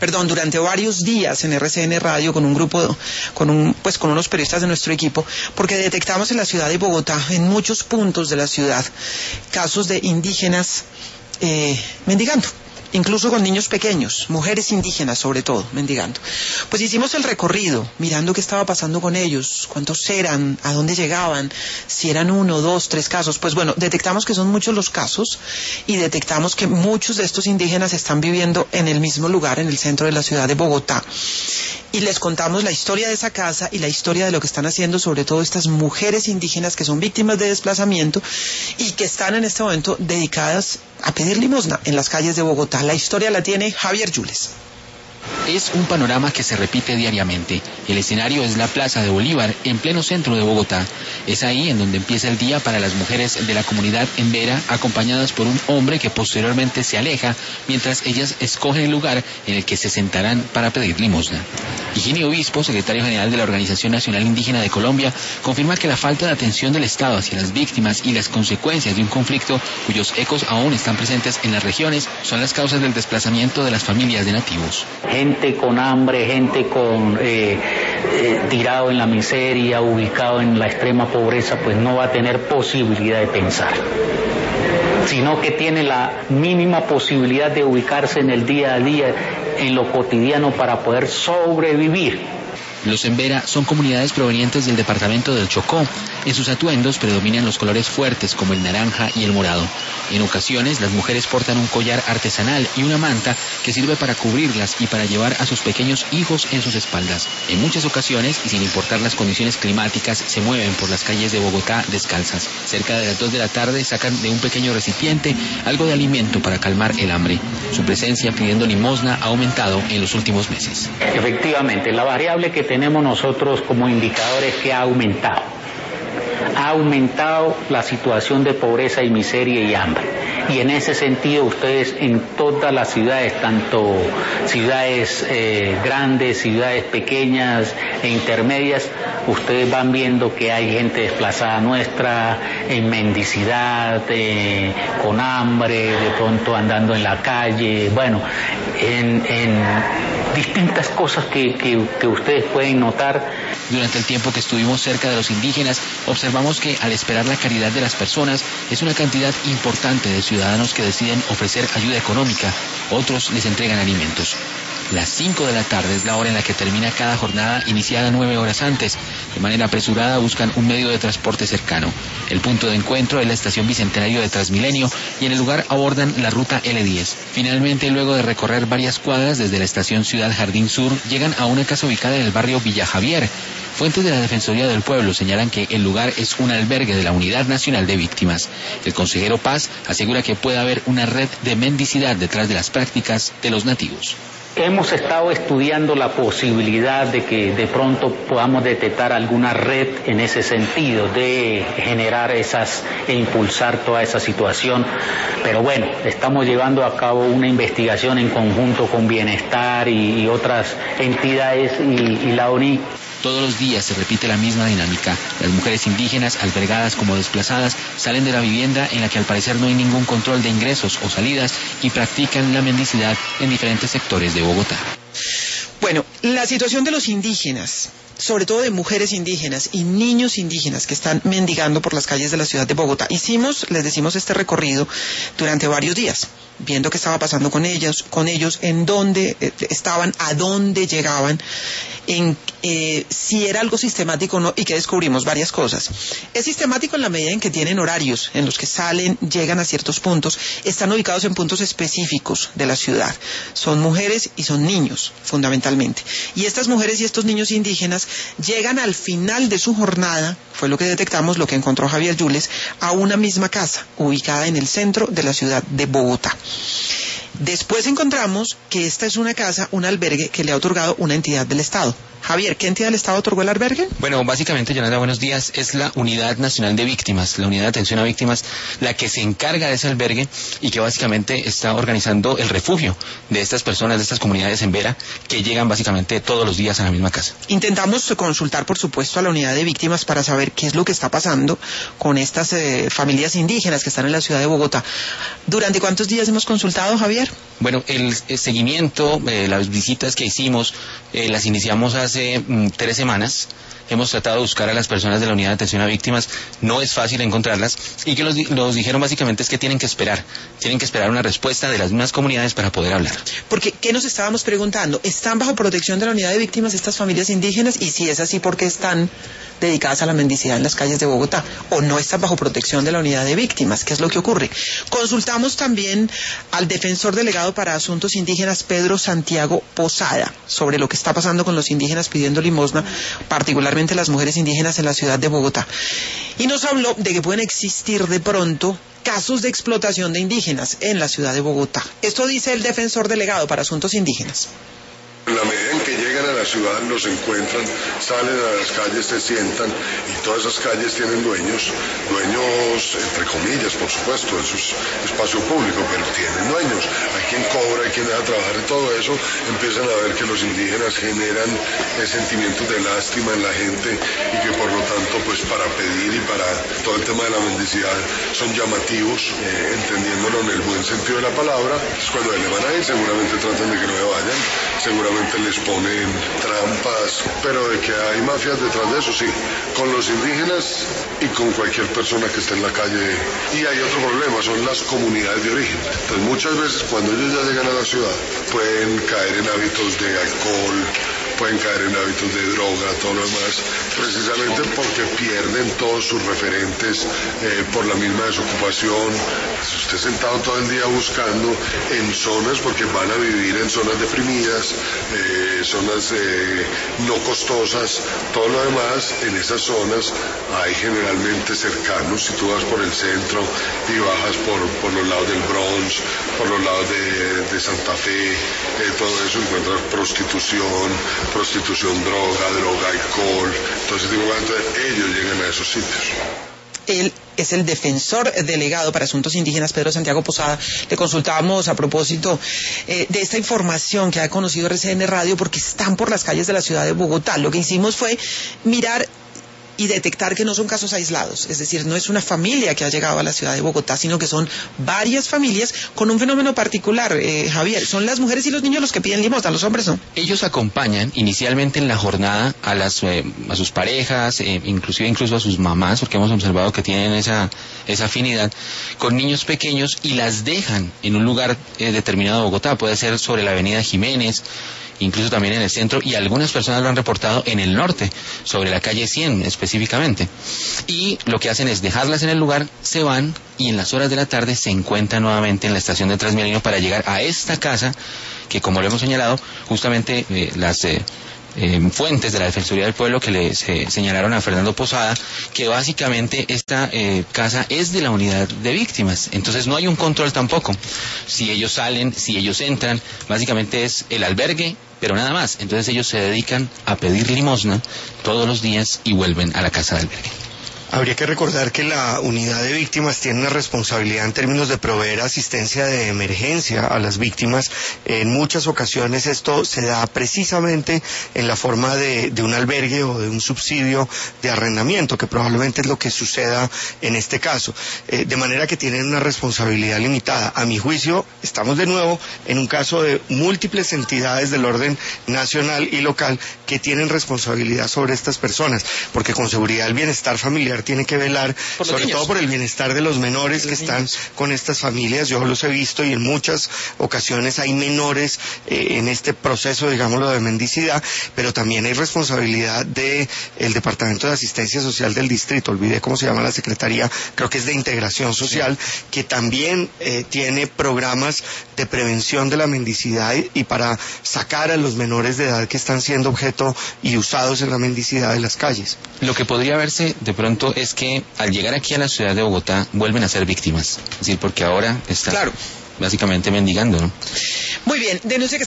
durante varios días en RCN Radio con un grupo, con unos periodistas de nuestro equipo, porque detectamos en la ciudad de Bogotá, en muchos puntos de la ciudad, casos de indígenas mendigando. Incluso con niños pequeños, mujeres indígenas sobre todo, mendigando. Pues hicimos el recorrido, mirando qué estaba pasando con ellos, cuántos eran, a dónde llegaban, si eran 1, 2, 3 casos. Pues bueno, detectamos que son muchos los casos y detectamos que muchos de estos indígenas están viviendo en el mismo lugar, en el centro de la ciudad de Bogotá. Y les contamos la historia de esa casa y la historia de lo que están haciendo, sobre todo estas mujeres indígenas que son víctimas de desplazamiento y que están en este momento dedicadas a pedir limosna en las calles de Bogotá. La historia la tiene Javier Yules. Es un panorama que se repite diariamente. El escenario es la Plaza de Bolívar, en pleno centro de Bogotá. Es ahí en donde empieza el día para las mujeres de la comunidad embera, acompañadas por un hombre que posteriormente se aleja, mientras ellas escogen el lugar en el que se sentarán para pedir limosna. Higinio Obispo, secretario general de la Organización Nacional Indígena de Colombia, confirma que la falta de atención del Estado hacia las víctimas y las consecuencias de un conflicto cuyos ecos aún están presentes en las regiones son las causas del desplazamiento de las familias de nativos. Gente con hambre, gente tirado en la miseria, ubicado en la extrema pobreza, pues no va a tener posibilidad de pensar, sino que tiene la mínima posibilidad de ubicarse en el día a día, en lo cotidiano, para poder sobrevivir. Los embera son comunidades provenientes del departamento del Chocó. En sus atuendos predominan los colores fuertes como el naranja y el morado. En ocasiones las mujeres portan un collar artesanal y una manta que sirve para cubrirlas y para llevar a sus pequeños hijos en sus espaldas. En muchas ocasiones, y sin importar las condiciones climáticas, se mueven por las calles de Bogotá descalzas. Cerca de las 2 de la tarde sacan de un pequeño recipiente algo de alimento para calmar el hambre. Su presencia pidiendo limosna ha aumentado en los últimos meses. Efectivamente, la variable que tenemos nosotros como indicador es que ha aumentado la situación de pobreza y miseria y hambre. Y en ese sentido ustedes en todas las ciudades, tanto ciudades grandes, ciudades pequeñas e intermedias, ustedes van viendo que hay gente desplazada nuestra, en mendicidad, con hambre, de pronto andando en la calle, bueno, en distintas cosas que ustedes pueden notar. Durante el tiempo que estuvimos cerca de los indígenas, observamos que al esperar la caridad de las personas, es una cantidad importante de ciudadanos que deciden ofrecer ayuda económica, otros les entregan alimentos. Las 5 de la tarde es la hora en la que termina cada jornada, iniciada 9 horas antes. De manera apresurada buscan un medio de transporte cercano. El punto de encuentro es la estación Bicentenario de Transmilenio y en el lugar abordan la ruta L10. Finalmente, luego de recorrer varias cuadras desde la estación Ciudad Jardín Sur, llegan a una casa ubicada en el barrio Villa Javier. Fuentes de la Defensoría del Pueblo señalan que el lugar es un albergue de la Unidad Nacional de Víctimas. El consejero Paz asegura que puede haber una red de mendicidad detrás de las prácticas de los nativos. Hemos estado estudiando la posibilidad de que de pronto podamos detectar alguna red en ese sentido, de generar e impulsar toda esa situación. Pero bueno, estamos llevando a cabo una investigación en conjunto con Bienestar y otras entidades y la ONI. Todos los días se repite la misma dinámica. Las mujeres indígenas, albergadas como desplazadas, salen de la vivienda en la que al parecer no hay ningún control de ingresos o salidas y practican la mendicidad en diferentes sectores de Bogotá. Bueno, la situación de los indígenas, sobre todo de mujeres indígenas y niños indígenas que están mendigando por las calles de la ciudad de Bogotá. Les decimos este recorrido durante varios días, viendo qué estaba pasando con ellos, en dónde estaban, a dónde llegaban, si era algo sistemático o no, y que descubrimos varias cosas. Es sistemático en la medida en que tienen horarios en los que salen, llegan a ciertos puntos, están ubicados en puntos específicos de la ciudad. Son mujeres y son niños, fundamentalmente. Y estas mujeres y estos niños indígenas llegan al final de su jornada, fue lo que detectamos, lo que encontró Javier Yules, a una misma casa, ubicada en el centro de la ciudad de Bogotá. Después encontramos que esta es una casa, un albergue que le ha otorgado una entidad del Estado. Javier, ¿qué entidad del Estado otorgó el albergue? Bueno, básicamente, Yolanda, buenos días, es la Unidad Nacional de Víctimas, la Unidad de Atención a Víctimas, la que se encarga de ese albergue y que básicamente está organizando el refugio de estas personas, de estas comunidades embera, que llegan básicamente todos los días a la misma casa. Intentamos consultar, por supuesto, a la Unidad de Víctimas para saber qué es lo que está pasando con estas familias indígenas que están en la ciudad de Bogotá. ¿Durante cuántos días hemos consultado, Javier? Javier? Bueno, el seguimiento, las visitas que hicimos, las iniciamos hace 3 semanas. Hemos tratado de buscar a las personas de la unidad de atención a víctimas, no es fácil encontrarlas, y que nos dijeron básicamente es que tienen que esperar una respuesta de las mismas comunidades para poder hablar. Porque, ¿qué nos estábamos preguntando? ¿Están bajo protección de la unidad de víctimas estas familias indígenas? Y si es así, ¿por qué están dedicadas a la mendicidad en las calles de Bogotá? ¿O no están bajo protección de la unidad de víctimas? ¿Qué es lo que ocurre? Consultamos también al defensor delegado para asuntos indígenas, Pedro Santiago Posada, sobre lo que está pasando con los indígenas pidiendo limosna, particularmente las mujeres indígenas en la ciudad de Bogotá. Y nos habló de que pueden existir de pronto casos de explotación de indígenas en la ciudad de Bogotá. Esto dice el defensor delegado para asuntos indígenas. En la medida en que llegan a la ciudad, los encuentran, salen a las calles, se sientan, y todas esas calles tienen dueños entre comillas, por supuesto, eso es espacio público, pero tienen dueños. Hay quien cobra, hay quien deja trabajar, y todo eso empiezan a ver que los indígenas generan sentimientos de lástima en la gente, y que por lo tanto, pues para pedir y para todo el tema de la mendicidad son llamativos, entendiéndolo en el buen sentido de la palabra. Pues cuando le van a ir, seguramente tratan de que no se vayan, seguramente les ponen trampas, pero de que hay mafias detrás de eso, sí, con los indígenas y con cualquier persona que esté en la calle. Y hay otro problema, son las comunidades de origen. Entonces muchas veces cuando ellos ya llegan a la ciudad pueden caer en hábitos de alcohol, pueden caer en hábitos de droga, todo lo demás, precisamente porque pierden todos sus referentes por la misma desocupación. Si usted sentado todo el día buscando en zonas, porque van a vivir en zonas deprimidas, zonas no costosas, todo lo demás, en esas zonas hay generalmente cercanos. Si tú vas por el centro y bajas por los lados del Bronx, por los lados de Santa Fe, todo eso encuentras prostitución, droga, alcohol, entonces ellos llegan a esos sitios. Él es el defensor delegado para asuntos indígenas, Pedro Santiago Posada. Le consultábamos a propósito de esta información que ha conocido RCN Radio, porque están por las calles de la ciudad de Bogotá. Lo que hicimos fue mirar y detectar que no son casos aislados, es decir, no es una familia que ha llegado a la ciudad de Bogotá, sino que son varias familias con un fenómeno particular, Javier. Son las mujeres y los niños los que piden limosna, los hombres no. Ellos acompañan inicialmente en la jornada a sus parejas, incluso a sus mamás, porque hemos observado que tienen esa afinidad con niños pequeños, y las dejan en un lugar determinado de Bogotá. Puede ser sobre la avenida Jiménez, incluso también en el centro, y algunas personas lo han reportado en el norte, sobre la calle 100 específicamente. Y lo que hacen es dejarlas en el lugar, se van, y en las horas de la tarde se encuentran nuevamente en la estación de Transmilenio para llegar a esta casa, que, como lo hemos señalado, justamente las fuentes de la Defensoría del Pueblo que le señalaron a Fernando Posada, que básicamente esta casa es de la unidad de víctimas. Entonces no hay un control tampoco. Si ellos salen, si ellos entran, básicamente es el albergue, pero nada más. Entonces ellos se dedican a pedir limosna todos los días y vuelven a la casa de albergue. Habría que recordar que la unidad de víctimas tiene una responsabilidad en términos de proveer asistencia de emergencia a las víctimas. En muchas ocasiones esto se da precisamente en la forma de un albergue o de un subsidio de arrendamiento, que probablemente es lo que suceda en este caso. De manera que tienen una responsabilidad limitada. A mi juicio, estamos de nuevo en un caso de múltiples entidades del orden nacional y local que tienen responsabilidad sobre estas personas, porque con seguridad el bienestar familiar tiene que velar sobre todo por el bienestar de los menores que están con estas familias. Yo los he visto y en muchas ocasiones hay menores en este proceso, digámoslo, de mendicidad, pero también hay responsabilidad del Departamento de Asistencia Social del distrito, olvidé cómo se llama la secretaría, creo que es de Integración Social, que también tiene programas de prevención de la mendicidad y para sacar a los menores de edad que están siendo objeto y usados en la mendicidad de las calles. Lo que podría verse de pronto es que al llegar aquí a la ciudad de Bogotá vuelven a ser víctimas, es decir, porque ahora están básicamente mendigando, ¿no? Muy bien, denuncia que